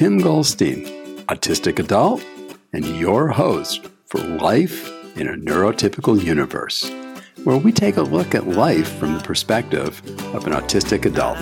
Tim Goldstein, autistic adult, and your host for Life in a Neurotypical Universe, where we take a look at life from the perspective of an autistic adult.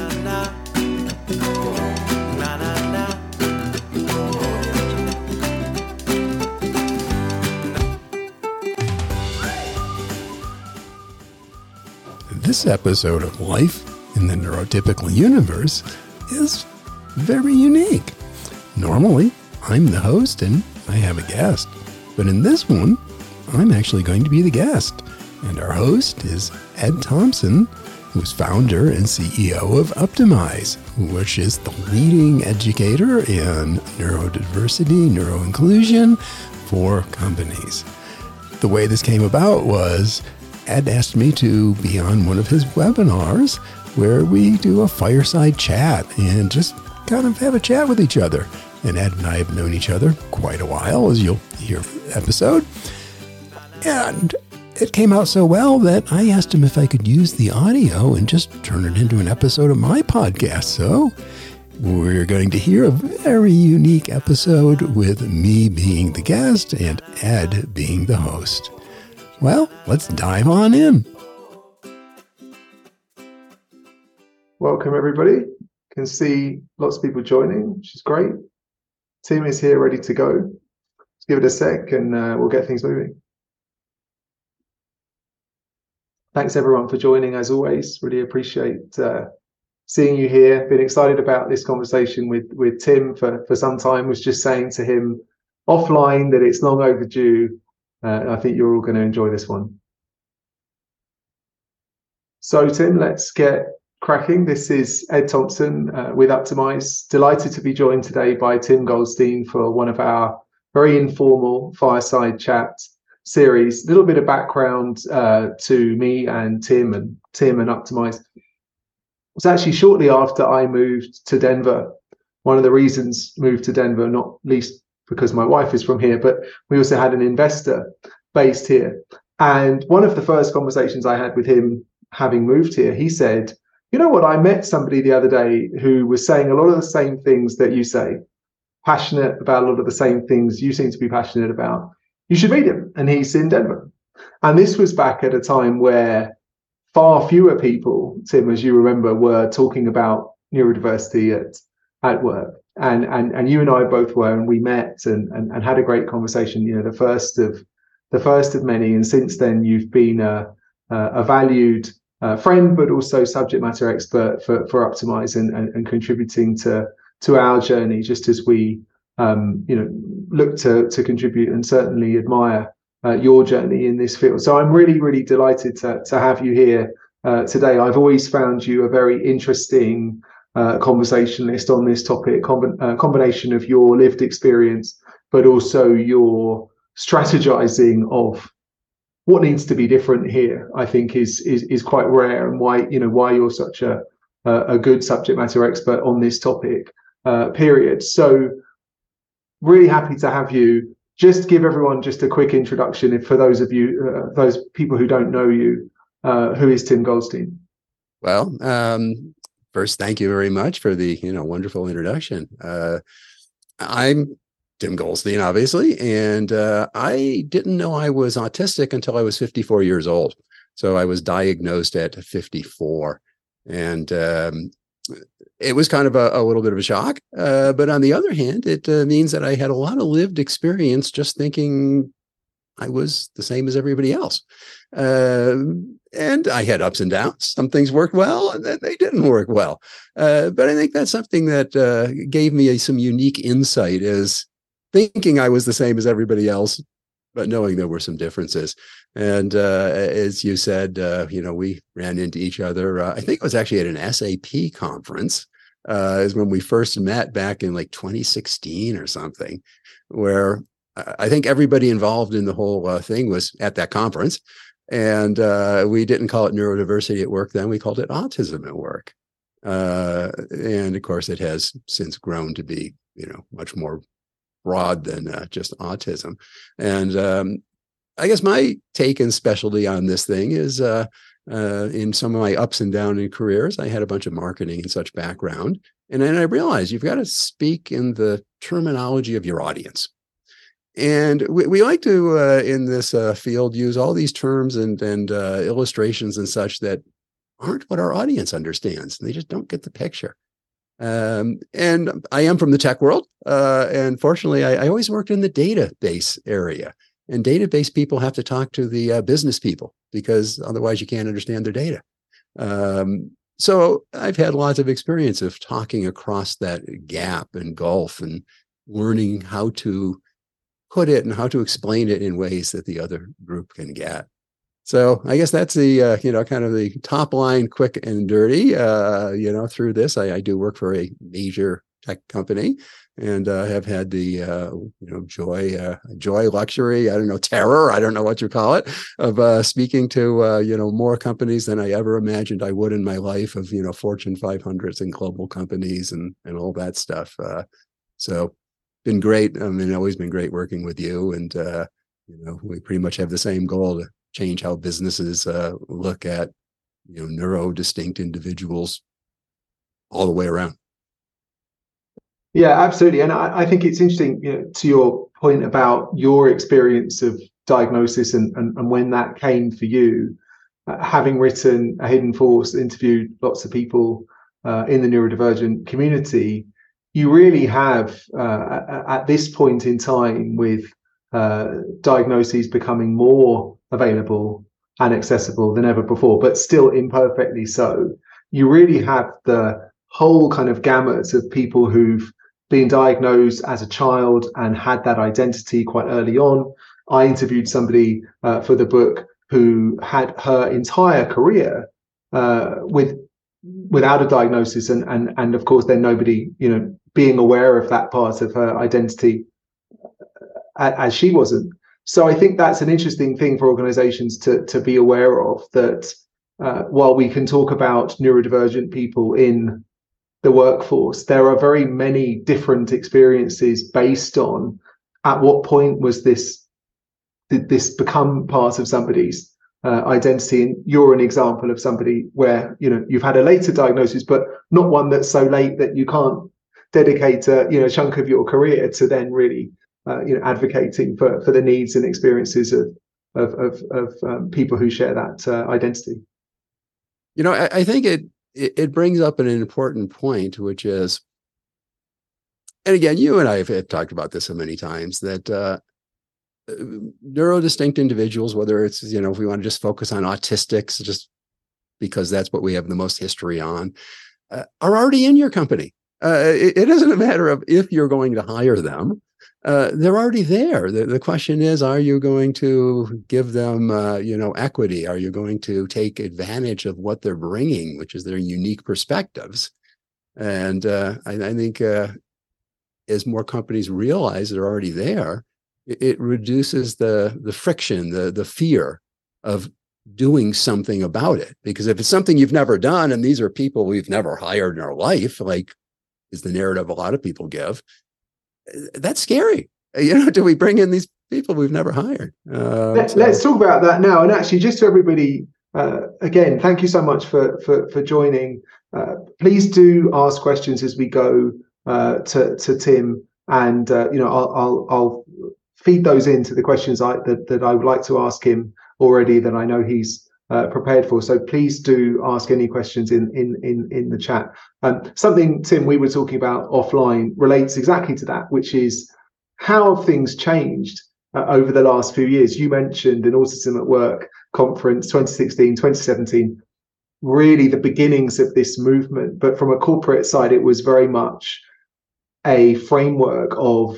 This episode of Life in the Neurotypical Universe is very unique. Normally, I'm the host and I have a guest, but in this one, I'm actually going to be the guest. And our host is Ed Thompson, who's founder and CEO of Optimize, which is the leading educator in neurodiversity, neuroinclusion for companies. The way this came about was Ed asked me to be on one of his webinars where we do a fireside chat and just kind of have a chat with each other. And Ed and I have known each other quite a while, as you'll hear in the episode. And it came out so well that I asked him if I could use the audio and just turn it into an episode of my podcast. So we're going to hear a very unique episode with me being the guest and Ed being the host. Well, let's dive on in. Welcome, everybody. Can see lots of people joining, which is great. Team is here, ready to go. Let's give it a sec and we'll get things moving. Thanks, everyone, for joining, as always. Really appreciate seeing you here. Been excited about this conversation with Tim for some time. Was just saying to him offline that it's long overdue. I think you're all going to enjoy this one. So, Tim, let's get cracking. This is Ed Thompson with Optimize. Delighted to be joined today by Tim Goldstein for one of our very informal fireside chat series. A little bit of background to me and Tim and Optimize. It was actually shortly after I moved to Denver. One of the reasons moved to Denver, not least because my wife is from here, but we also had an investor based here. And one of the first conversations I had with him, having moved here, he said, you know what, I met somebody the other day who was saying a lot of the same things that you say, passionate about a lot of the same things you seem to be passionate about. You should meet him. And he's in Denver. And this was back at a time where far fewer people, Tim, as you remember, were talking about neurodiversity at work. And you and I both were, and we met and had a great conversation, you know, the first of many. And since then, you've been a valued friend, but also subject matter expert for Optimize and contributing to our journey, just as we look to contribute and certainly admire your journey in this field. So I'm really, really delighted to have you here today. I've always found you a very interesting conversationalist on this topic, combination of your lived experience, but also your strategizing of what needs to be different here, I think is quite rare, and why you're such a good subject matter expert on this topic, period. So really happy to have you. Just give everyone just a quick introduction, if for those of you, those people who don't know you, who is Tim Goldstein? Well, first, thank you very much for the wonderful introduction. I'm Tim Goldstein, obviously, and I didn't know I was autistic until I was 54 years old. So I was diagnosed at 54, and it was kind of a little bit of a shock. But on the other hand, it means that I had a lot of lived experience just thinking I was the same as everybody else. And I had ups and downs. Some things worked well, and then they didn't work well. But I think that's something that gave me some unique insight, is thinking I was the same as everybody else, but knowing there were some differences. And as you said, we ran into each other. I think it was actually at an SAP conference, is when we first met back in like 2016 or something, where I think everybody involved in the whole thing was at that conference. And we didn't call it neurodiversity at work then, we called it autism at work. And of course, it has since grown to be, much more broad than just autism. And I guess my take and specialty on this thing is In some of my ups and downs in careers, I had a bunch of marketing and such background. And then I realized you've got to speak in the terminology of your audience. And we like to, in this field, use all these terms and illustrations and such that aren't what our audience understands. They just don't get the picture. And I am from the tech world. And fortunately, I always worked in the database area. And database people have to talk to the business people because otherwise you can't understand their data. So I've had lots of experience of talking across that gap and gulf and learning how to put it and how to explain it in ways that the other group can get. So I guess that's the, kind of the top line, quick and dirty, through this. I do work for a major tech company and have had the, joy, luxury, I don't know, terror, I don't know what you call it, of speaking to, more companies than I ever imagined I would in my life of, Fortune 500s and global companies and all that stuff. So been great. I mean, always been great working with you. And, we pretty much have the same goal to change how businesses look at, neuro-distinct individuals all the way around. Yeah, absolutely. And I think it's interesting, to your point about your experience of diagnosis and when that came for you, having written A Hidden Force, interviewed lots of people in the neurodivergent community, you really have, at this point in time, with diagnoses becoming more available and accessible than ever before, but still imperfectly so, you really have the whole kind of gamut of people who've been diagnosed as a child and had that identity quite early on. I interviewed somebody for the book who had her entire career without a diagnosis, and of course then nobody being aware of that part of her identity as she wasn't. So I think that's an interesting thing for organizations to be aware of, that while we can talk about neurodivergent people in the workforce, there are very many different experiences based on at what point was did this become part of somebody's identity. And you're an example of somebody where you've had a later diagnosis, but not one that's so late that you can't dedicate a chunk of your career to then really advocating for the needs and experiences of people who share that identity. I think it brings up an important point, which is, and again, you and I have talked about this so many times, that neurodistinct individuals, whether it's, if we want to just focus on autistics, just because that's what we have the most history on, are already in your company. It isn't a matter of if you're going to hire them. They're already there. The question is, are you going to give them, equity? Are you going to take advantage of what they're bringing, which is their unique perspectives? And I think as more companies realize they're already there, it reduces the friction, the fear of doing something about it. Because if it's something you've never done, and these are people we've never hired in our life, like is the narrative a lot of people give, that's scary. Do we bring in these people we've never hired? Let's talk about that now. And actually, just to everybody, again, thank you so much for joining. Please do ask questions as we go to Tim, and I'll feed those into the questions that I would like to ask him already, that I know he's prepared for. So please do ask any questions in the chat. Something, Tim, we were talking about offline relates exactly to that, which is how have things changed over the last few years. You mentioned an Autism at Work conference, 2016, 2017, really the beginnings of this movement. But from a corporate side, it was very much a framework of,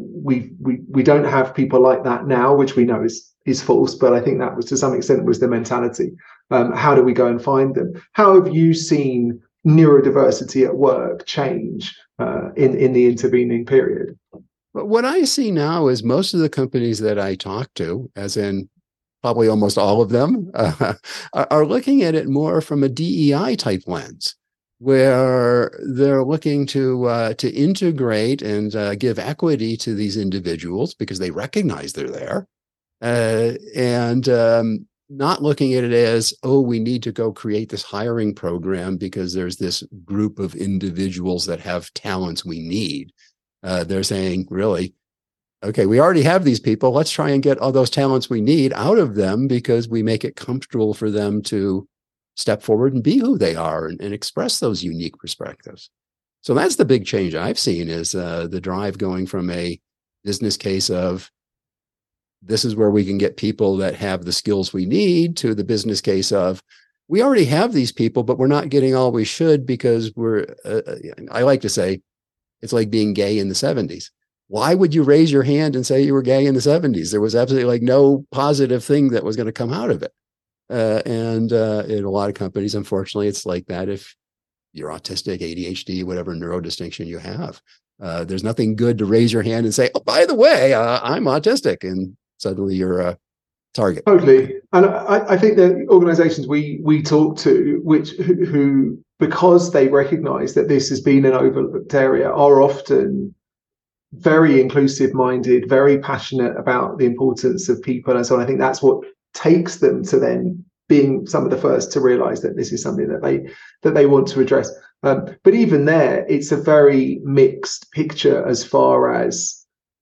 we don't have people like that now, which we know is false, but I think that was, to some extent, was the mentality. How do we go and find them? How have you seen neurodiversity at work change in the intervening period? But what I see now is most of the companies that I talk to, as in probably almost all of them, are looking at it more from a DEI type lens, where they're looking to integrate and give equity to these individuals because they recognize they're there. And not looking at it as, oh, we need to go create this hiring program because there's this group of individuals that have talents we need. They're saying, really, okay, we already have these people. Let's try and get all those talents we need out of them because we make it comfortable for them to step forward and be who they are and express those unique perspectives. So that's the big change I've seen is the drive going from a business case of this is where we can get people that have the skills we need to the business case of we already have these people, but we're not getting all we should because I like to say it's like being gay in the 70s. Why would you raise your hand and say you were gay in the 70s? There was absolutely like no positive thing that was going to come out of it. And in a lot of companies, unfortunately, it's like that. If you're autistic, ADHD, whatever neurodistinction you have, there's nothing good to raise your hand and say, oh, by the way, I'm autistic. And suddenly you're a target. Totally. And I think the organizations we talk to, who because they recognize that this has been an overlooked area, are often very inclusive minded, very passionate about the importance of people and so on. I think that's what takes them to then being some of the first to realize that this is something that they want to address. But even there, it's a very mixed picture as far as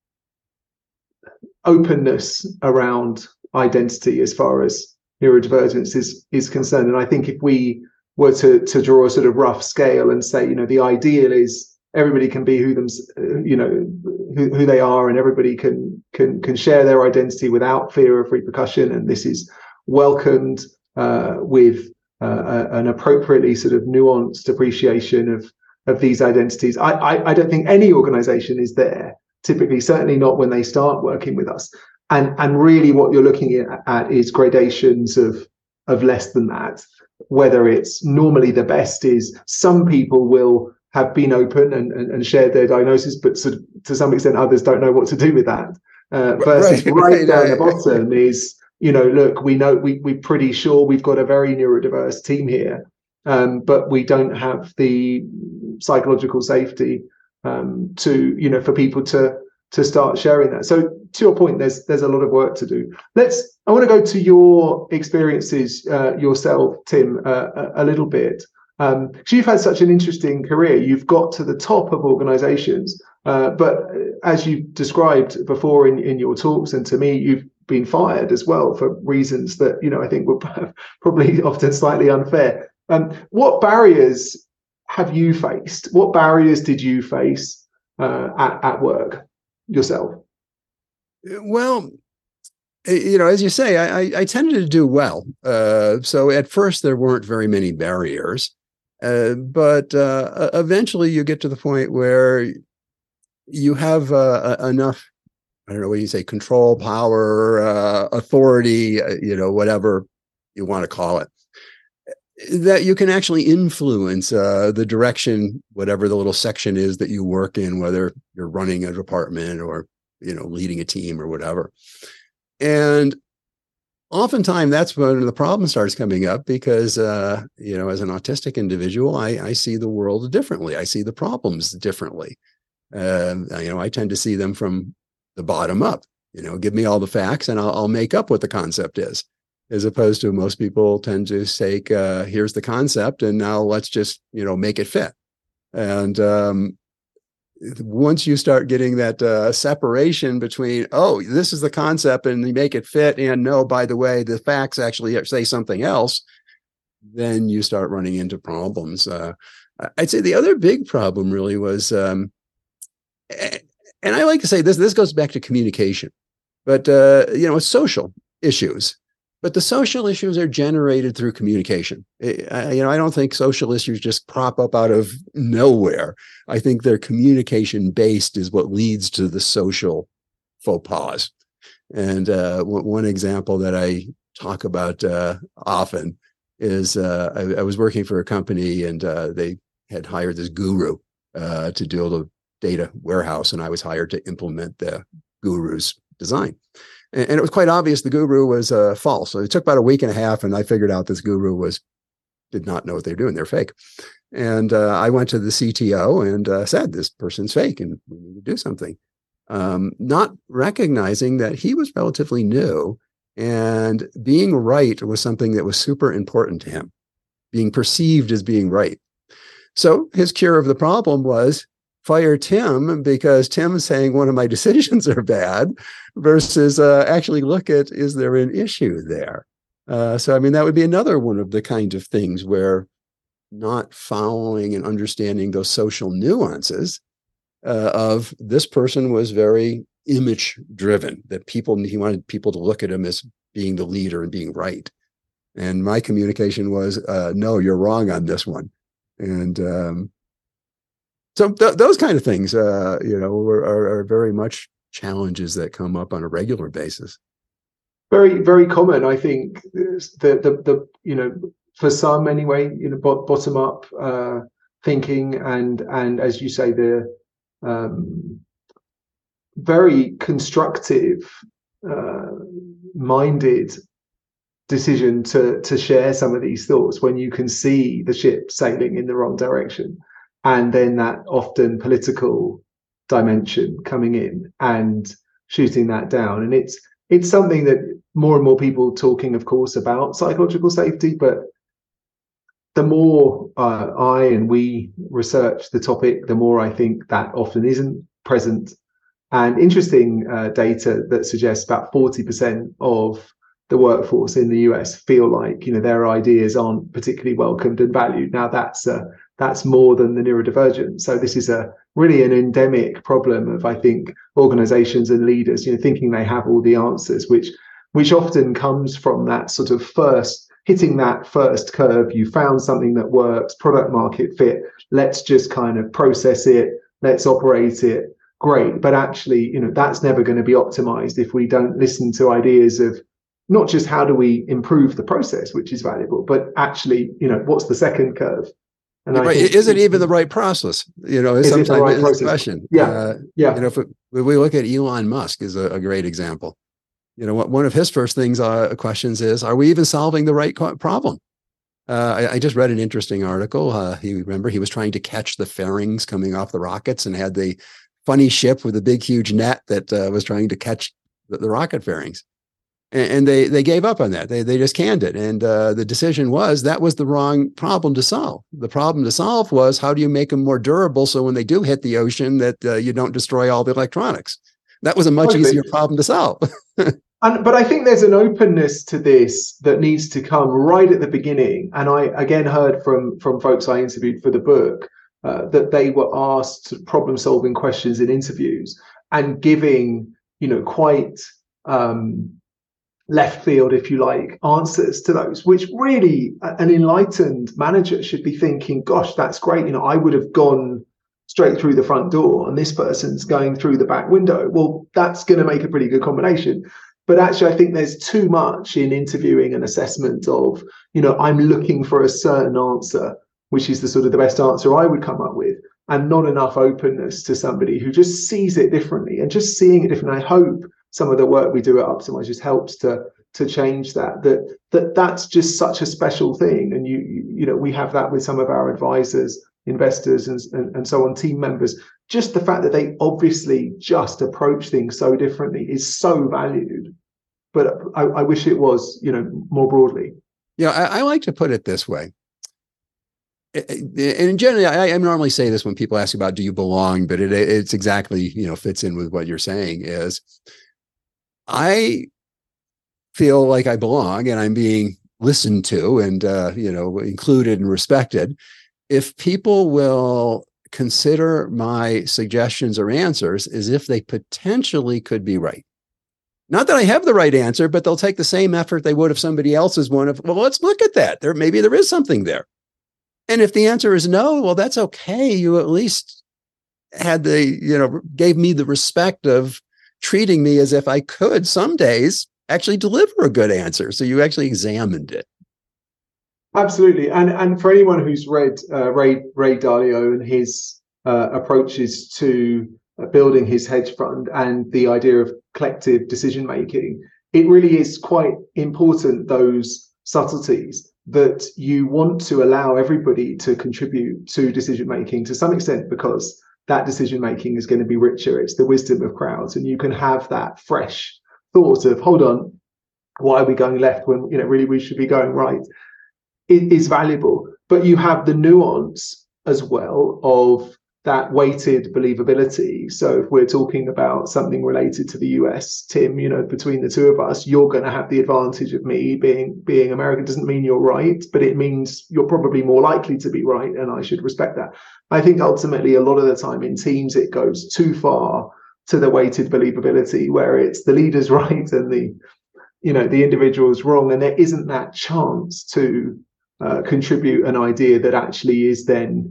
openness around identity, as far as neurodivergence is concerned. And I think if we were to draw a sort of rough scale and say, the ideal is everybody can be who they are, and everybody can share their identity without fear of repercussion, and this is welcomed with an appropriately sort of nuanced appreciation of these identities. I don't think any organization is there, typically, certainly not when they start working with us. And really what you're looking at is gradations of less than that. Whether it's normally the best is some people will have been open and shared their diagnosis, but to some extent others don't know what to do with that. Versus right down the bottom is, look, we know we're pretty sure we've got a very neurodiverse team here, but we don't have the psychological safety to for people to start sharing that. So to your point, there's a lot of work to do. I want to go to your experiences yourself, Tim, a little bit. So you've had such an interesting career. You've got to the top of organizations, but as you described before in your talks and to me, you've been fired as well for reasons that I think were probably often slightly unfair. What barriers have you faced? What barriers did you face at work yourself? Well, as you say, I tended to do well. So at first there weren't very many barriers, but eventually you get to the point where you have enough, I don't know what you say, control, power, authority, whatever you want to call it, that you can actually influence the direction, whatever the little section is that you work in, whether you're running a department or, leading a team or whatever. And oftentimes that's when the problem starts coming up because, as an autistic individual, I see the world differently. I see the problems differently. I tend to see them from the bottom up, give me all the facts and I'll make up what the concept is, as opposed to most people tend to say, here's the concept and now let's just, make it fit. And once you start getting that separation between, oh, this is the concept and you make it fit, and no, by the way, the facts actually say something else, then you start running into problems. I'd say the other big problem really was, and I like to say this goes back to communication, but it's social issues. But the social issues are generated through communication. I don't think social issues just prop up out of nowhere. I think they're communication based is what leads to the social faux pas. And one example that I talk about often is I was working for a company and they had hired this guru to do the data warehouse, and I was hired to implement the guru's design. And it was quite obvious the guru was false. So it took about a week and a half, and I figured out this guru did not know what they were doing. They're fake. And I went to the CTO and said, this person's fake and we need to do something. Not recognizing that he was relatively new And being right was something that was super important to him, being perceived as being right. So his cure of the problem was fire Tim, because Tim's saying one of my decisions are bad, versus actually look at, is there an issue there? So, I mean, that would be another one of the kinds of things where not following and understanding those social nuances of this person was very image driven, that he wanted people to look at him as being the leader and being right. And my communication was, no, you're wrong on this one. And so those kind of things, are very much challenges that come up on a regular basis. Very, very common. I think the for some anyway, bottom up thinking and as you say, the very constructive minded decision to share some of these thoughts when you can see the ship sailing in the wrong direction, and then that often political dimension coming in and shooting that down. And it's something that more and more people talking, of course, about psychological safety, but the more I and we research the topic, the more I think that often isn't present. And interesting data that suggests about 40% of the workforce in the US feel like their ideas aren't particularly welcomed and valued. Now that's more than the neurodivergent. So this is really an endemic problem of, I think, organizations and leaders thinking they have all the answers, which often comes from that sort of hitting that first curve. You found something that works, product market fit, let's just kind of process it, let's operate it, great. But actually that's never going to be optimized if we don't listen to ideas of not just how do we improve the process, which is valuable, but actually, what's the second curve? And right. Is it even the right process? Is sometimes the right process? Question. Yeah. If we look at Elon Musk is a great example. One of his first questions is, are we even solving the right problem? I just read an interesting article. He was trying to catch the fairings coming off the rockets and had the funny ship with a big, huge net that was trying to catch the rocket fairings. And they gave up on that. They just canned it. And the decision was that was the wrong problem to solve. The problem to solve was, how do you make them more durable so when they do hit the ocean that you don't destroy all the electronics? That was a much easier problem to solve. But I think there's an openness to this that needs to come right at the beginning. And I again heard from folks I interviewed for the book that they were asked problem-solving questions in interviews and giving quite left field, if you like, answers to those, which really an enlightened manager should be thinking, gosh, that's great. I would have gone straight through the front door and this person's going through the back window. Well, that's going to make a pretty good combination. But actually, I think there's too much in interviewing and assessment of, I'm looking for a certain answer, which is the sort of the best answer I would come up with, and not enough openness to somebody who just sees it differently. And just seeing it differently, I hope some of the work we do at Uptimize just helps to change that's just such a special thing. And we have that with some of our advisors, investors, and so on, team members. Just the fact that they obviously just approach things so differently is so valued. But I wish it was, more broadly. Yeah, I like to put it this way. And generally, I normally say this when people ask about, do you belong? But it's exactly, fits in with what you're saying is, I feel like I belong and I'm being listened to and, included and respected. If people will consider my suggestions or answers as if they potentially could be right. Not that I have the right answer, but they'll take the same effort they would if somebody else's one of, well, let's look at that. Maybe there is something there. And if the answer is no, well, that's okay. You at least had gave me the respect of treating me as if I could some days actually deliver a good answer. So you actually examined it. Absolutely. And for anyone who's read Ray Dalio and his approaches to building his hedge fund and the idea of collective decision making, it really is quite important, those subtleties, that you want to allow everybody to contribute to decision making to some extent, because that decision making is going to be richer. It's the wisdom of crowds, and you can have that fresh thought of, hold on, why are we going left when really we should be going right, is valuable. But you have the nuance as well of that weighted believability. So if we're talking about something related to the US, Tim, between the two of us, you're going to have the advantage of me being American. Doesn't mean you're right, but it means you're probably more likely to be right, and I should respect that. I think ultimately a lot of the time in teams it goes too far to the weighted believability, where it's the leader's right and the individual's wrong, and there isn't that chance to contribute an idea that actually is then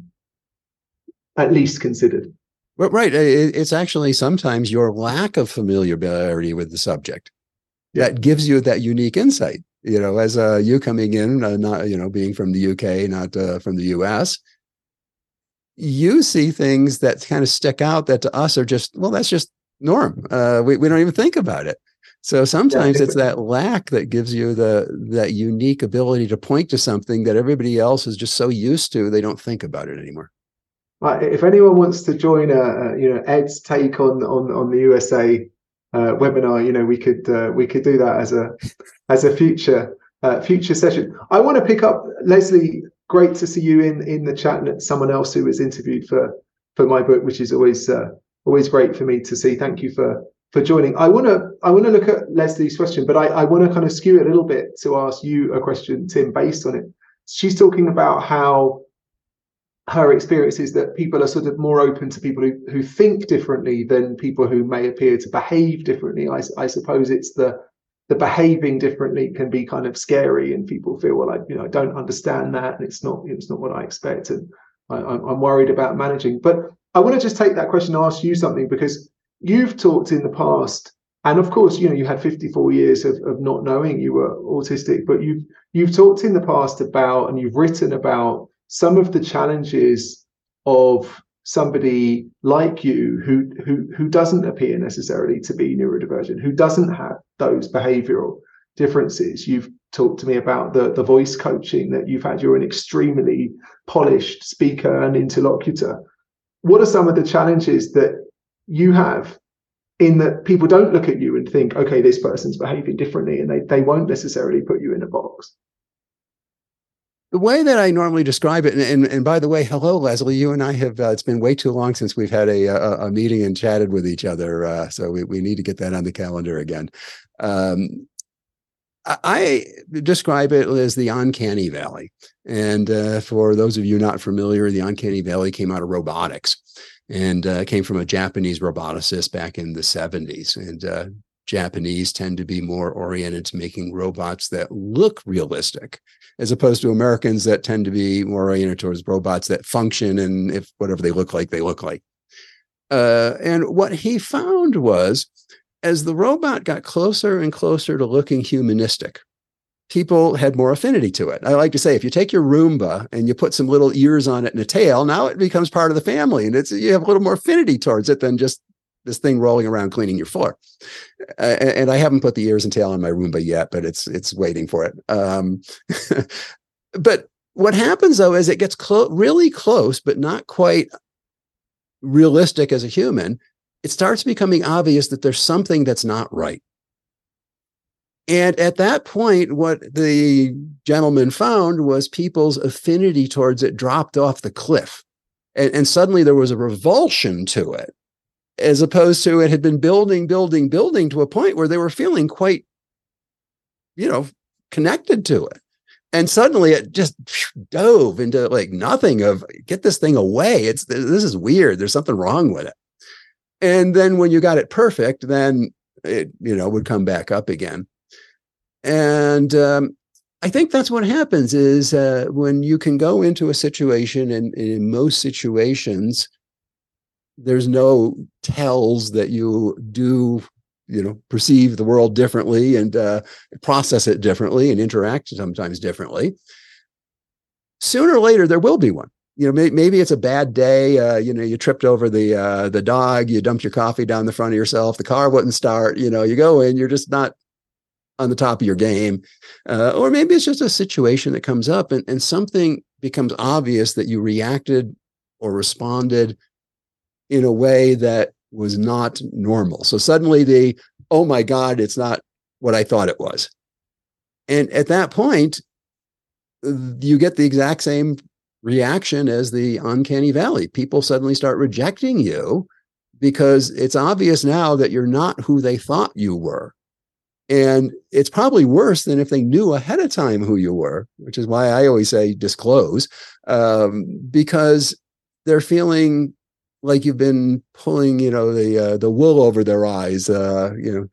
at least considered. Well, right. It's actually sometimes your lack of familiarity with the subject that gives you that unique insight. As you coming in, not being from the UK, not from the US, you see things that kind of stick out that to us are just, well, that's just norm. We don't even think about it. So sometimes it's that lack that gives you that unique ability to point to something that everybody else is just so used to, they don't think about it anymore. If anyone wants to join Ed's take on the USA webinar, we could do that as a future session. I want to pick up, Leslie. Great to see you in the chat, and someone else who was interviewed for my book, which is always great for me to see. Thank you for joining. I want to look at Leslie's question, but I want to kind of skew it a little bit to ask you a question, Tim, based on it. She's talking about how her experience is that people are sort of more open to people who think differently than people who may appear to behave differently. I suppose it's the behaving differently can be kind of scary, and people feel, well, I don't understand that, and it's not what I expect, and I'm worried about managing. But I want to just take that question and ask you something, because you've talked in the past, and of course, you had 54 years of not knowing you were autistic, but you've talked in the past about, and you've written about some of the challenges of somebody like you who doesn't appear necessarily to be neurodivergent, who doesn't have those behavioral differences. You've talked to me about the voice coaching that you've had. You're an extremely polished speaker and interlocutor. What are some of the challenges that you have in that people don't look at you and think, okay, this person's behaving differently, and they won't necessarily put you in a box? The way that I normally describe it, and by the way, hello, Leslie, you and I have, it's been way too long since we've had a meeting and chatted with each other. So we need to get that on the calendar again. I describe it as the uncanny valley. And for those of you not familiar, the uncanny valley came out of robotics, and came from a Japanese roboticist back in the 70s. And Japanese tend to be more oriented to making robots that look realistic, as opposed to Americans that tend to be more oriented towards robots that function, and if whatever they look like, they look like. And what he found was, as the robot got closer and closer to looking humanistic, people had more affinity to it. I like to say, if you take your Roomba and you put some little ears on it and a tail, now it becomes part of the family, and you have a little more affinity towards it than just this thing rolling around cleaning your floor. And I haven't put the ears and tail on my Roomba yet, but it's waiting for it. But what happens though is it gets really close, but not quite realistic as a human. It starts becoming obvious that there's something that's not right. And at that point, what the gentleman found was people's affinity towards it dropped off the cliff. And suddenly there was a revulsion to it, as opposed to it had been building to a point where they were feeling quite, connected to it. And suddenly it just dove into like nothing of, get this thing away. This is weird. There's something wrong with it. And then when you got it perfect, then it, would come back up again. And I think that's what happens is when you can go into a situation, and in most situations, there's no tells that you do, perceive the world differently and process it differently and interact sometimes differently. Sooner or later, there will be one. Maybe it's a bad day. You tripped over the dog, you dumped your coffee down the front of yourself, the car wouldn't start, you go in, you're just not on the top of your game. Or maybe it's just a situation that comes up and something becomes obvious that you reacted or responded in a way that was not normal. So suddenly oh my God, it's not what I thought it was. And at that point, you get the exact same reaction as the uncanny valley. People suddenly start rejecting you because it's obvious now that you're not who they thought you were. And it's probably worse than if they knew ahead of time who you were, which is why I always say disclose, because they're feeling like you've been pulling, the wool over their eyes, all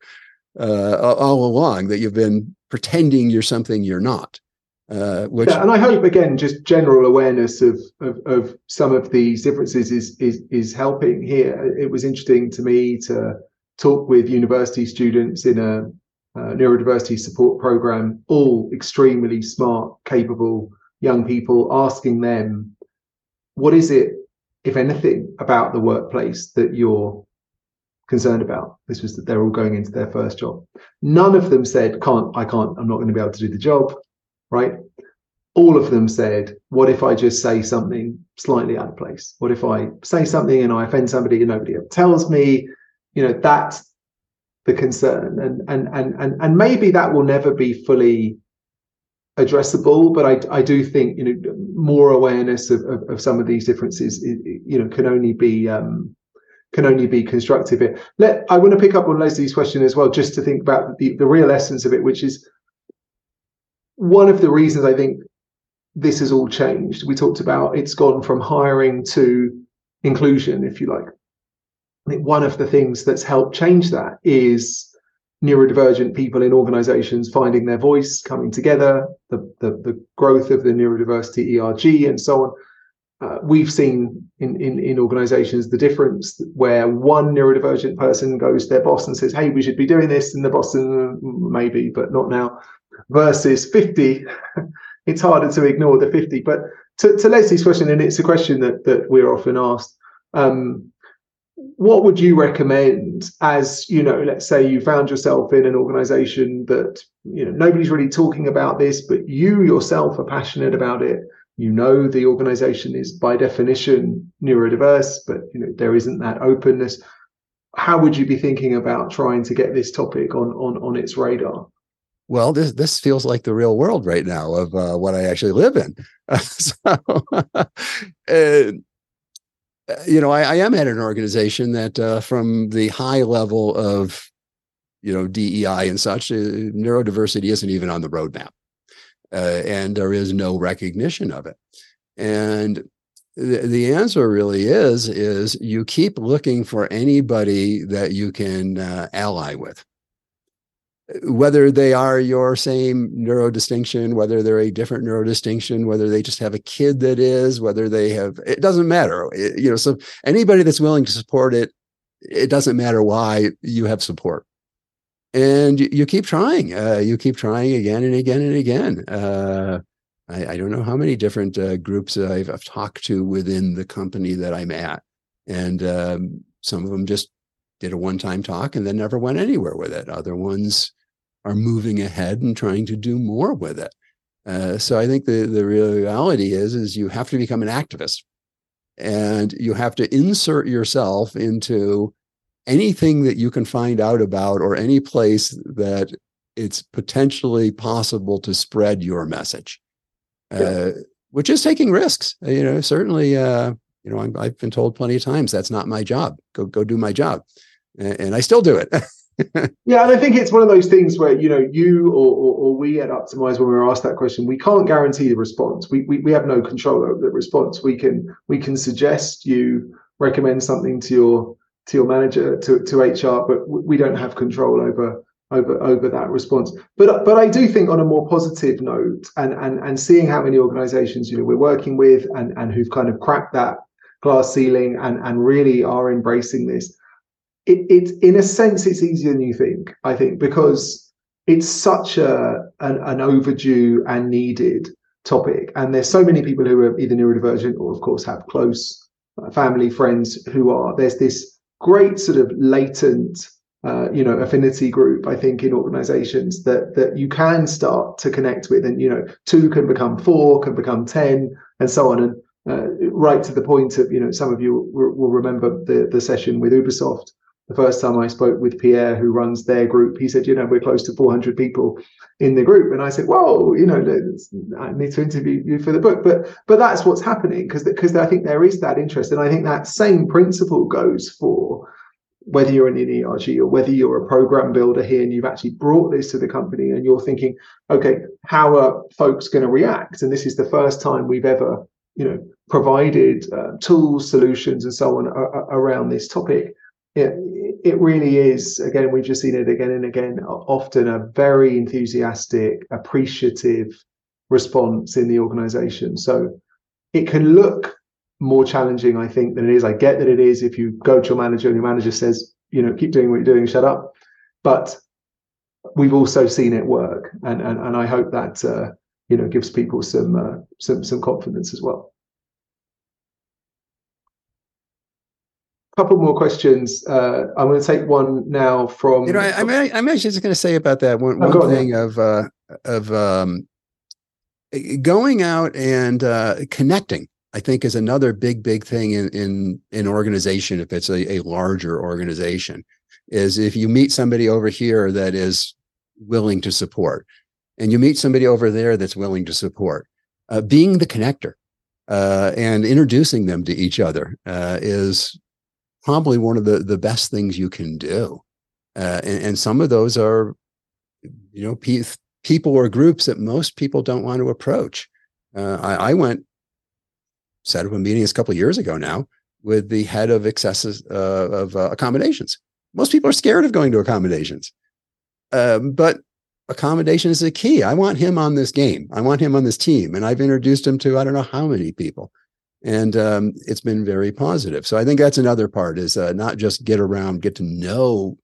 along, that you've been pretending you're something you're not. And I hope, again, just general awareness of some of these differences is helping here. It was interesting to me to talk with university students in a neurodiversity support program, all extremely smart, capable young people, asking them, what is it, if anything, about the workplace that you're concerned about? This was that they're all going into their first job. None of them said, I'm not going to be able to do the job, right? All of them said, what if I just say something slightly out of place? What if I say something and I offend somebody and nobody else tells me? That's the concern. And maybe that will never be fully addressable, but I do think more awareness of some of these differences can only be constructive here. I want to pick up on Leslie's question as well, just to think about the real essence of it, which is one of the reasons I think this has all changed. We talked about it's gone from hiring to inclusion, if you like. I think one of the things that's helped change that is neurodivergent people in organizations finding their voice, coming together, the growth of the neurodiversity ERG and so on. We've seen in organizations the difference where one neurodivergent person goes to their boss and says, hey, we should be doing this, and the boss says, maybe, but not now, versus 50. It's harder to ignore the 50. But to Leslie's question, and it's a question that we're often asked, what would you recommend as, let's say you found yourself in an organization that, nobody's really talking about this, but you yourself are passionate about it. The organization is by definition neurodiverse, but there isn't that openness. How would you be thinking about trying to get this topic on its radar? Well, this feels like the real world right now of what I actually live in. I am at an organization that from the high level of, DEI and such, neurodiversity isn't even on the roadmap. And there is no recognition of it. And the answer really is you keep looking for anybody that you can ally with. Whether they are your same neurodistinction, whether they're a different neurodistinction, whether they just have a kid that is, whether they have, it doesn't matter. So anybody that's willing to support it, it doesn't matter why, you have support. And you keep trying. You keep trying again and again and again. I don't know how many different groups I've talked to within the company that I'm at. And some of them just did a one-time talk and then never went anywhere with it. Other ones are moving ahead and trying to do more with it. So I think the reality is you have to become an activist, and you have to insert yourself into anything that you can find out about, or any place that it's potentially possible to spread your message, which is taking risks. Certainly, I've been told plenty of times that's not my job. Go do my job. And I still do it. Yeah, and I think it's one of those things where you or we at Optimize, when we were asked that question, we can't guarantee the response. We have no control over the response. We can suggest you recommend something to your manager, to HR, but we don't have control over that response. But I do think, on a more positive note, and seeing how many organizations we're working with and who've kind of cracked that glass ceiling and really are embracing this. It in a sense, it's easier than you think, I think, because it's such an overdue and needed topic. And there's so many people who are either neurodivergent or, of course, have close family, friends who are. There's this great sort of latent, affinity group, I think, in organizations that you can start to connect with. And, 2 can become 4, can become 10, and so on. And right to the point of, some of you will remember the session with Ubisoft, the first time I spoke with Pierre, who runs their group, he said, we're close to 400 people in the group. And I said, whoa, I need to interview you for the book. But that's what's happening, because I think there is that interest. And I think that same principle goes for whether you're in an ERG or whether you're a program builder here and you've actually brought this to the company and you're thinking, okay, how are folks going to react? And this is the first time we've ever, provided tools, solutions, and so on around this topic. It really is, again, we've just seen it again and again, often a very enthusiastic, appreciative response in the organization. So it can look more challenging, I think, than it is. I get that it is if you go to your manager and your manager says, keep doing what you're doing, shut up. But we've also seen it work, and I hope that gives people some confidence as well. Couple more questions. I'm going to take one now from. I'm actually just going to say about that one thing of going out and connecting. I think is another big thing in an organization. If it's a larger organization, is if you meet somebody over here that is willing to support, and you meet somebody over there that's willing to support, being the connector and introducing them to each other is probably one of the best things you can do. And some of those are, people or groups that most people don't want to approach. I set up a meeting a couple of years ago now with the head of accommodations. Most people are scared of going to accommodations, but accommodation is the key. I want him on this game. I want him on this team. And I've introduced him to, I don't know how many people. And it's been very positive. So I think that's another part is not just get to know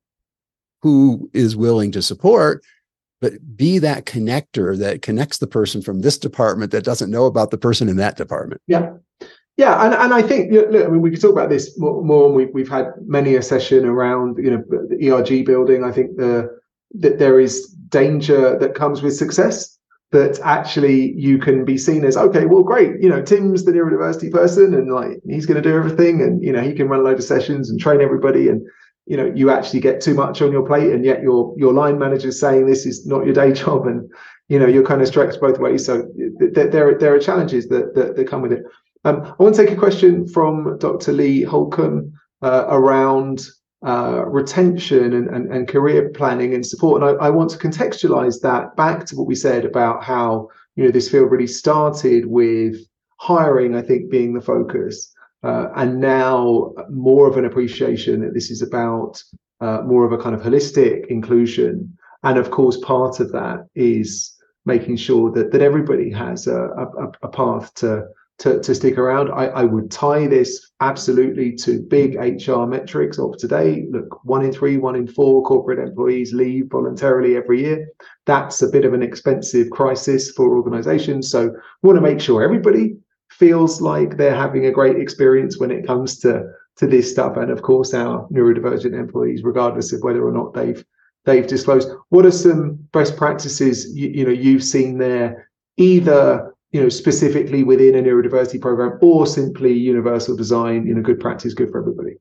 who is willing to support, but be that connector that connects the person from this department that doesn't know about the person in that department. Yeah. Yeah. And I think, look, I mean, we could talk about this more. We've had many a session around, the ERG building. I think that there is danger that comes with success, that actually you can be seen as, okay, well, great. Tim's the neurodiversity person and he's going to do everything. And, he can run a load of sessions and train everybody. And, you actually get too much on your plate, and yet your line manager is saying this is not your day job, and you're kind of stretched both ways. So there are challenges that come with it. I want to take a question from Dr. Lee Holcomb around retention and career planning and support, and I want to contextualize that back to what we said about how this field really started with hiring, I think, being the focus. And now more of an appreciation that this is about more of a kind of holistic inclusion. And of course, part of that is making sure that everybody has a path to stick around. I would tie this absolutely to big HR metrics of today. Look, 1 in 3, 1 in 4 corporate employees leave voluntarily every year. That's a bit of an expensive crisis for organizations. So we want to make sure everybody feels like they're having a great experience when it comes to this stuff. And of course, our neurodivergent employees, regardless of whether or not they've disclosed. What are some best practices you've seen there, either specifically within a neurodiversity program or simply universal design, good practice, good for everybody?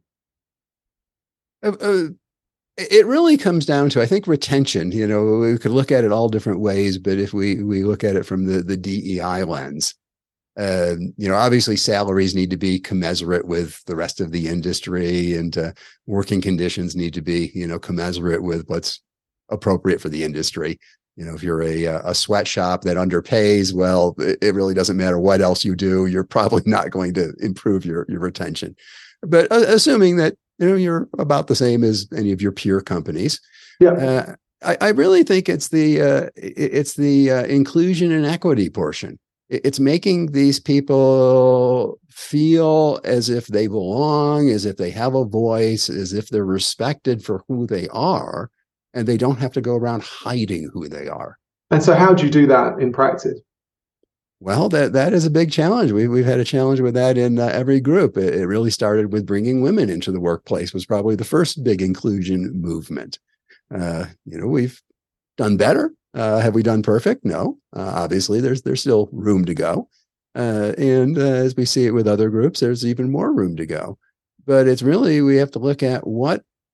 It really comes down to, I think, retention. We could look at it all different ways, but if we look at it from the DEI lens, obviously salaries need to be commensurate with the rest of the industry, and working conditions need to be, commensurate with what's appropriate for the industry. If you're a sweatshop that underpays, well, it really doesn't matter what else you do. You're probably not going to improve your retention. But assuming that, you're about the same as any of your peer companies. Yeah. I really think it's the inclusion and equity portion. It's making these people feel as if they belong, as if they have a voice, as if they're respected for who they are, and they don't have to go around hiding who they are. And so how do you do that in practice? Well, that is a big challenge. We've had a challenge with that in every group. It really started with bringing women into the workplace, was probably the first big inclusion movement. We've done better. Have we done perfect? No. Obviously, there's still room to go. And as we see it with other groups, there's even more room to go. But it's really, we have to look at what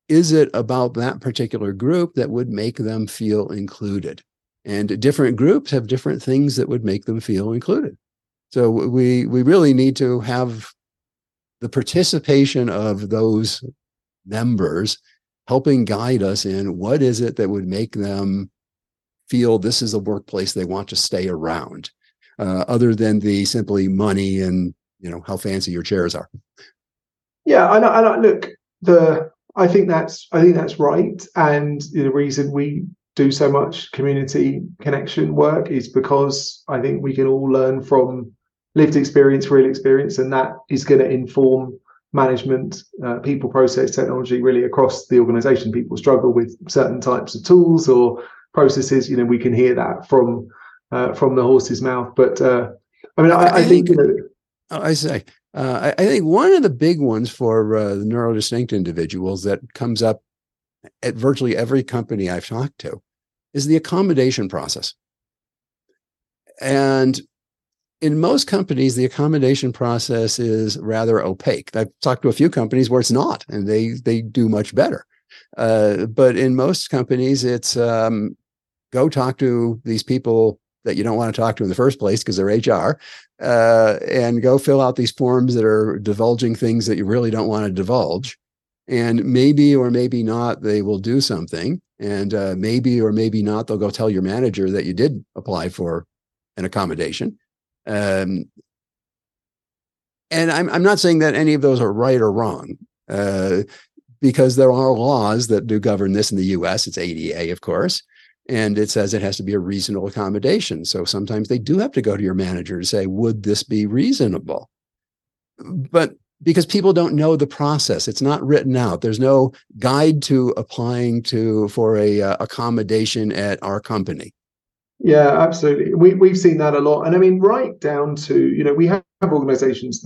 is it about that particular group that would make them feel included? And different groups have different things that would make them feel included. So we really need to have the participation of those members helping guide us in what is it that would make them feel this is a workplace they want to stay around, other than the simply money and how fancy your chairs are. Yeah, I look, I think that's right, and the reason we do so much community connection work is because I think we can all learn from lived experience, real experience, and that is going to inform management, people, process, technology, really across the organization. People struggle with certain types of tools or processes. We can hear that from the horse's mouth. But I think I think one of the big ones for the neurodistinct individuals that comes up at virtually every company I've talked to is the accommodation process. And in most companies, the accommodation process is rather opaque. I've talked to a few companies where it's not, and they do much better. But in most companies, it's go talk to these people that you don't want to talk to in the first place because they're HR, and go fill out these forms that are divulging things that you really don't want to divulge. And maybe or maybe not, they will do something. And maybe or maybe not, they'll go tell your manager that you did apply for an accommodation. And I'm not saying that any of those are right or wrong, because there are laws that do govern this in the US. It's ADA, of course, and it says it has to be a reasonable accommodation. So sometimes they do have to go to your manager to say, would this be reasonable? But because people don't know the process, it's not written out. There's no guide to applying for a accommodation at our company. Yeah, absolutely. We've seen that a lot, and I mean, right down to we have organisations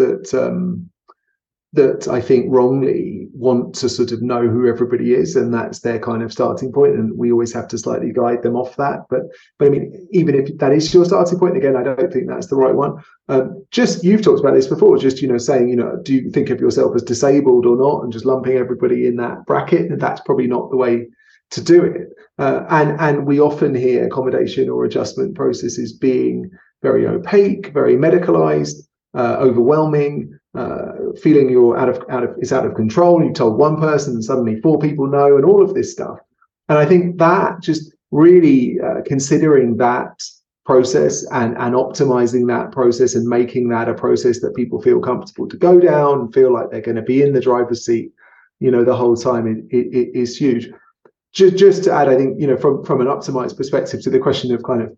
that I think wrongly want to sort of know who everybody is, and that's their kind of starting point, and we always have to slightly guide them off that. But I mean, even if that is your starting point, again, I don't think that's the right one. Just you've talked about this before, just saying do you think of yourself as disabled or not, and just lumping everybody in that bracket, and that's probably not the way to do it. And we often hear accommodation or adjustment processes being very opaque, very medicalized, overwhelming, feeling you're it's out of control. You told one person and suddenly 4 people know, and all of this stuff. And I think that just really considering that process and optimizing that process and making that a process that people feel comfortable to go down, feel like they're going to be in the driver's seat, the whole time is huge. Just to add, I think, from an optimized perspective to the question of kind of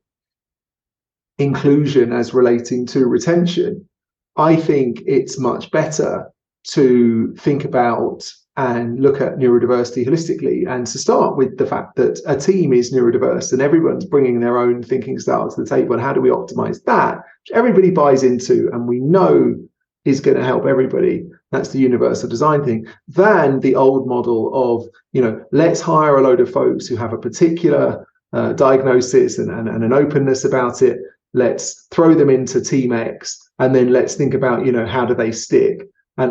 inclusion as relating to retention, I think it's much better to think about and look at neurodiversity holistically, and to start with the fact that a team is neurodiverse and everyone's bringing their own thinking style to the table. And how do we optimize that, which everybody buys into and we know is going to help everybody? That's the universal design thing, than the old model of, let's hire a load of folks who have a particular diagnosis and an openness about it. Let's throw them into Team X, and then let's think about, how do they stick? And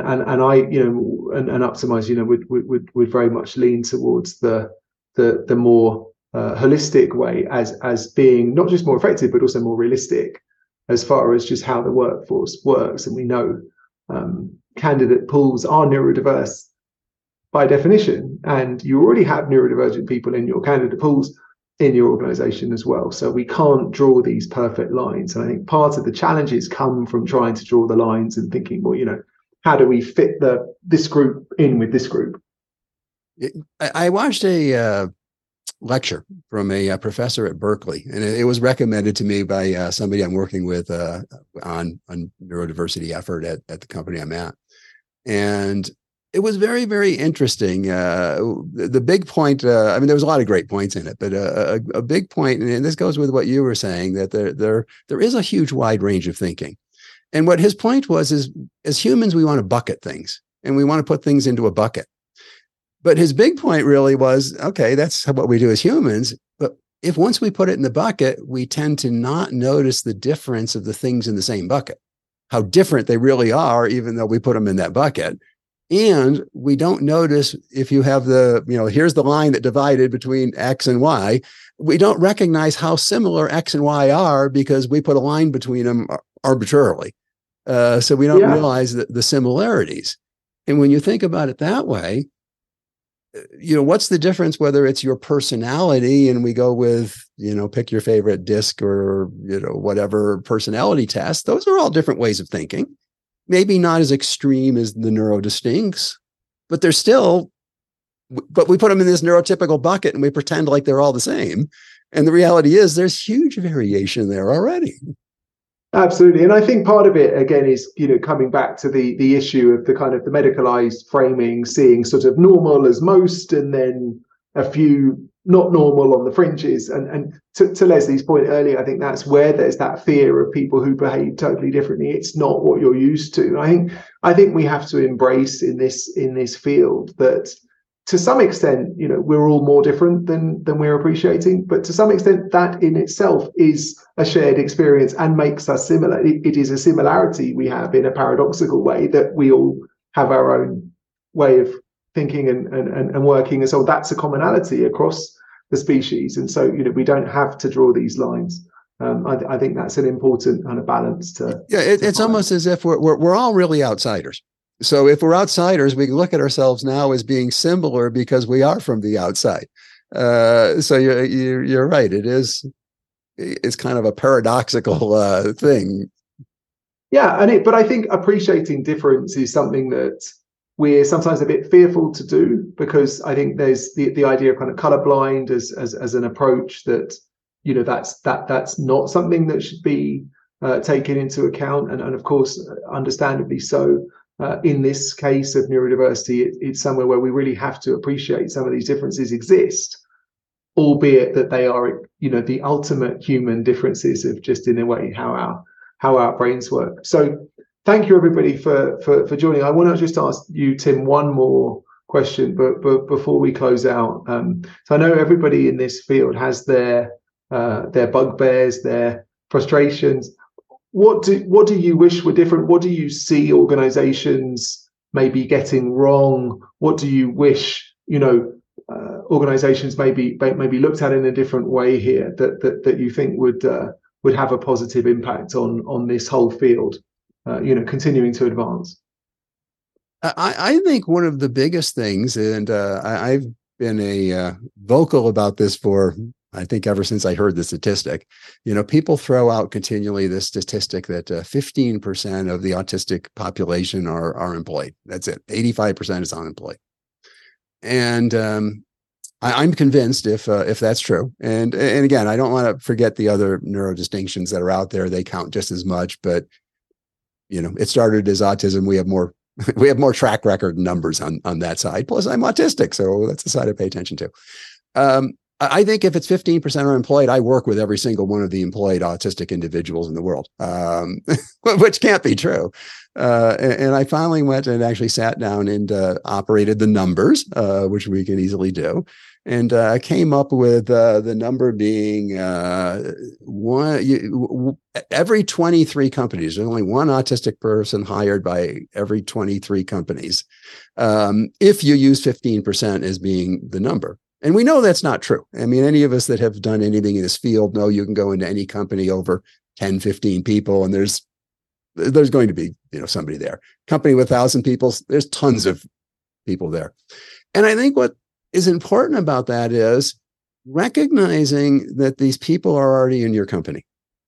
Optimize, would very much lean towards the more holistic way as being not just more effective, but also more realistic as far as just how the workforce works. And we know candidate pools are neurodiverse by definition, and you already have neurodivergent people in your candidate pools in your organization as well. So we can't draw these perfect lines. And I think part of the challenges come from trying to draw the lines and thinking, well, how do we fit this group in with this group? I watched a lecture from a professor at Berkeley, and it was recommended to me by somebody I'm working with on neurodiversity effort at the company I'm at. And it was very, very interesting. The big point, there was a lot of great points in it, but a big point, and this goes with what you were saying, that there is a huge wide range of thinking. And what his point is as humans, we want to bucket things, and we want to put things into a bucket. But his big point really was, okay, that's what we do as humans. But if once we put it in the bucket, we tend to not notice the difference of the things in the same bucket, how different they really are, even though we put them in that bucket. And we don't notice if you have here's the line that divided between X and Y. We don't recognize how similar X and Y are because we put a line between them arbitrarily. So we don't realize the similarities. And when you think about it that way, what's the difference whether it's your personality and we go with, pick your favorite DISC or, whatever personality test. Those are all different ways of thinking. Maybe not as extreme as the neurodistincts, but they're still, but we put them in this neurotypical bucket and we pretend like they're all the same. And the reality is there's huge variation there already. Absolutely. And I think part of it, again, is, coming back to the issue of the kind of the medicalized framing, seeing sort of normal as most, and then a few not normal on the fringes. And to Leslie's point earlier, I think that's where there's that fear of people who behave totally differently. It's not what you're used to. I think we have to embrace in this field that to some extent, we're all more different than we're appreciating, but to some extent that in itself is a shared experience and makes us similar. It is a similarity we have in a paradoxical way, that we all have our own way of thinking and working. And so that's a commonality across the species. And so, we don't have to draw these lines. I think that's an important kind of balance to. Yeah, it's almost as if we're all really outsiders. So if we're outsiders, we look at ourselves now as being similar because we are from the outside. So you're right. It's kind of a paradoxical thing. Yeah, but I think appreciating difference is something that we're sometimes a bit fearful to do, because I think there's the idea of kind of colorblind as an approach that, that's not something that should be taken into account. And of course, understandably so. In this case of neurodiversity, it's somewhere where we really have to appreciate some of these differences exist, albeit that they are, the ultimate human differences of just, in a way, how our brains work. So thank you, everybody, for joining. I want to just ask you, Tim, one more question, but before we close out. So I know everybody in this field has their bugbears, their frustrations. What do you wish were different? What do you see organizations maybe getting wrong? What do you wish, organizations maybe looked at in a different way here that you think would have a positive impact on this whole field, continuing to advance? I think one of the biggest things, and I've been vocal about this for, I think, ever since I heard the statistic. People throw out continually this statistic that 15% of the autistic population are employed. That's it. 85% is unemployed. And I'm convinced if that's true. And again, I don't want to forget the other neurodistinctions that are out there. They count just as much, but it started as autism. We have more track record numbers on that side. Plus, I'm autistic, so that's the side I pay attention to. I think if it's 15% are employed, I work with every single one of the employed autistic individuals in the world, which can't be true. And I finally went and actually sat down and operated the numbers, which we can easily do. And I came up with the number being every 23 companies. There's only one autistic person hired by every 23 companies. If you use 15% as being the number. And we know that's not true. I mean, any of us that have done anything in this field know you can go into any company over 10, 15 people, and there's going to be, somebody there. Company with 1,000 people, there's tons of people there. And I think what is important about that is recognizing that these people are already in your company.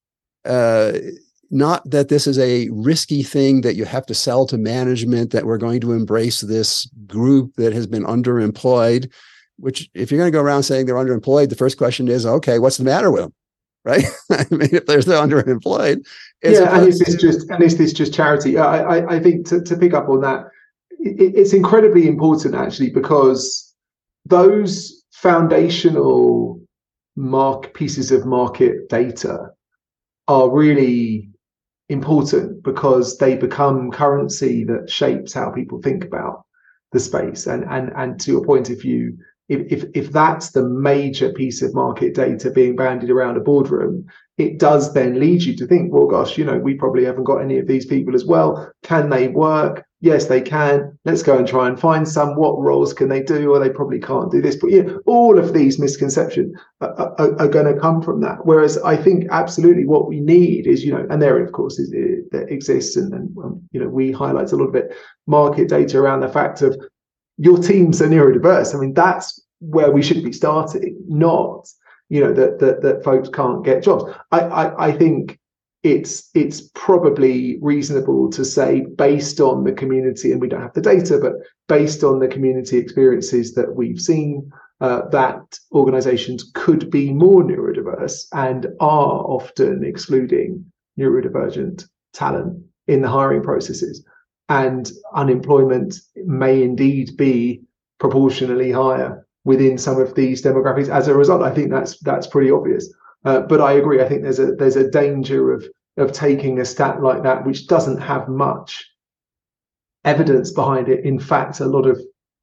Not that this is a risky thing that you have to sell to management, that we're going to embrace this group that has been underemployed. Which, if you're going to go around saying they're underemployed, the first question is, okay, what's the matter with them, right? I mean, if they're underemployed, and is this just charity? I think to pick up on that, it's incredibly important actually, because those foundational pieces of market data are really important, because they become currency that shapes how people think about the space. And to your point, if that's the major piece of market data being bandied around a boardroom, it does then lead you to think, well, gosh, we probably haven't got any of these people as well. Can they work? Yes, they can. Let's go and try and find some. What roles can they do? Or they probably can't do this. But all of these misconceptions are going to come from that. Whereas I think absolutely what we need is, and there of course that exists, and we highlight a little bit market data around the fact of your teams are neurodiverse. I mean, that's where we should be starting, not that folks can't get jobs. I think it's probably reasonable to say, based on the community, and we don't have the data, but based on the community experiences that we've seen, that organizations could be more neurodiverse and are often excluding neurodivergent talent in the hiring processes. And unemployment may indeed be proportionally higher within some of these demographics as a result. I think that's pretty obvious. But I agree. I think there's a danger of taking a stat like that, which doesn't have much evidence behind it. In fact, a lot of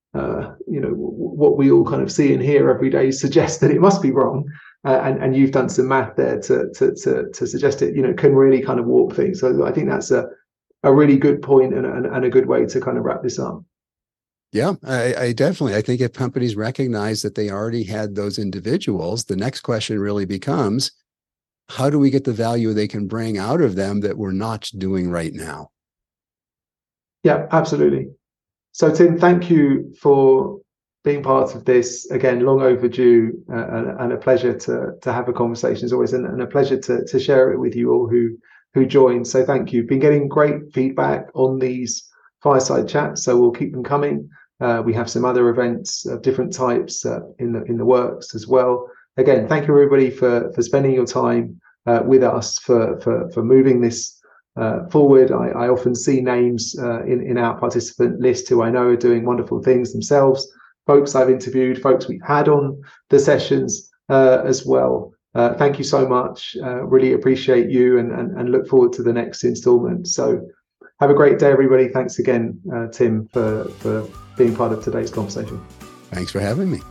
what we all kind of see and hear every day suggests that it must be wrong. And you've done some math there to suggest it. Can really kind of warp things. So I think that's a really good point and a good way to kind of wrap this up. Yeah, I definitely. I think if companies recognize that they already had those individuals, the next question really becomes, how do we get the value they can bring out of them that we're not doing right now? Yeah, absolutely. So Tim, thank you for being part of this. Again, long overdue, and a pleasure to have a conversation as always, and a pleasure to share it with you all who joined. So thank you. Been getting great feedback on these fireside chats, so we'll keep them coming. We have some other events of different types in the works as well. Again, thank you everybody for spending your time with us, for moving this forward. I often see names in our participant list who I know are doing wonderful things themselves. Folks I've interviewed, folks we've had on the sessions as well. Thank you so much. Really appreciate you, and look forward to the next installment. So have a great day, everybody. Thanks again, Tim, for being part of today's conversation. Thanks for having me.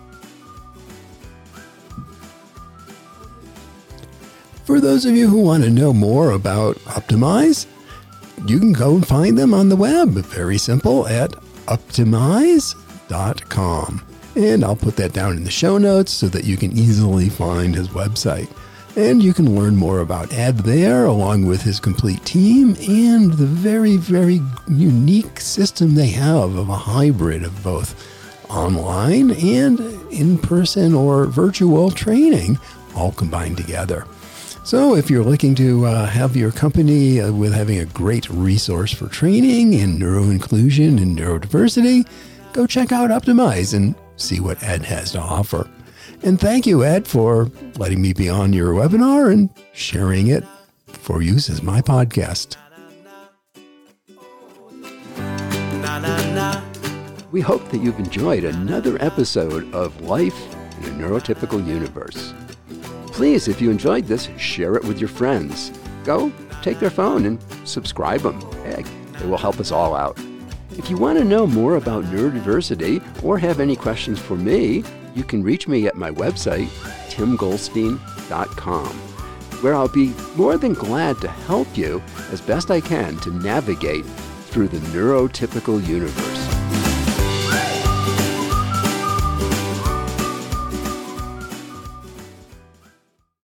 For those of you who want to know more about Optimize, you can go and find them on the web. Very simple, at optimize.com. And I'll put that down in the show notes so that you can easily find his website. And you can learn more about Ed there, along with his complete team and the very, very unique system they have of a hybrid of both online and in-person or virtual training all combined together. So if you're looking to have your company with having a great resource for training in neuroinclusion and neurodiversity, go check out Optimize and see what Ed has to offer. And thank you, Ed, for letting me be on your webinar and sharing it for use as my podcast. We hope that you've enjoyed another episode of Life in a Neurotypical Universe. Please, if you enjoyed this, share it with your friends. Go take their phone and subscribe them. Heck, it will help us all out. If you want to know more about neurodiversity or have any questions for me, you can reach me at my website, timgoldstein.com, where I'll be more than glad to help you as best I can to navigate through the neurotypical universe.